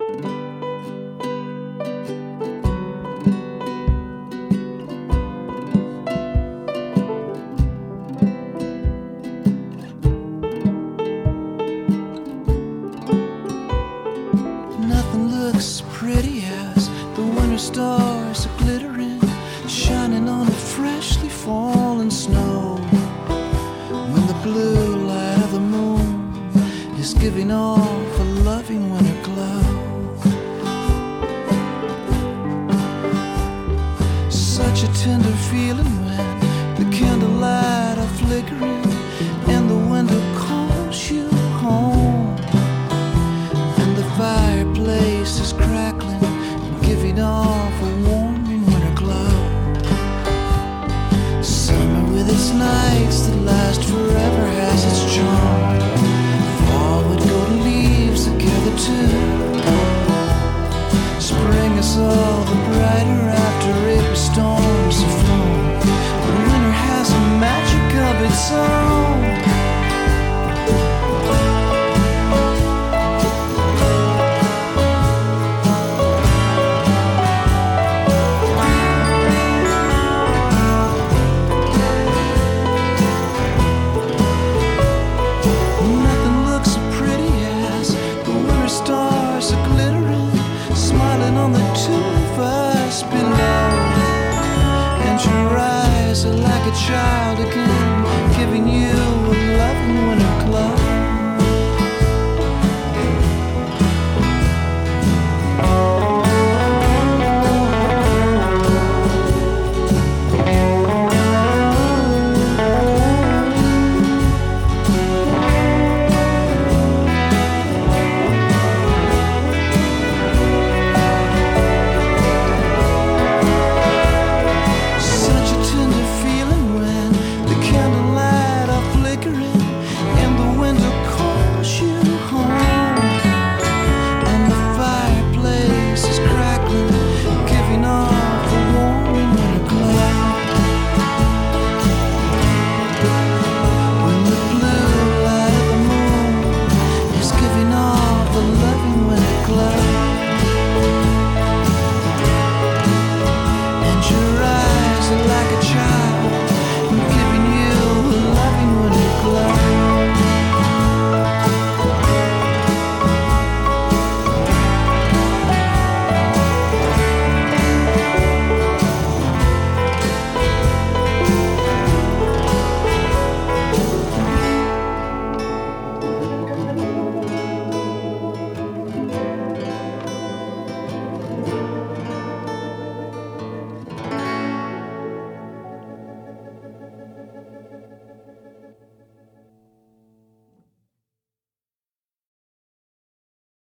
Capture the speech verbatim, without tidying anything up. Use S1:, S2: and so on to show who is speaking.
S1: Nothing looks pretty as the winter stars are glittering, shining on the freshly fallen snow. When the blue light of the moon is giving off a loving winter glow. Such a tender feeling when the candlelight are flickering and the window calls you home. And the fireplace is crackling and giving off a warming winter glow. Summer with its nights that last forever has its charm. Fall with golden leaves together too. Spring is all the brighter after April storms have flown. But winter has a magic of its own. Stars are glittering, smiling on the two of us below. And your eyes are like a child again.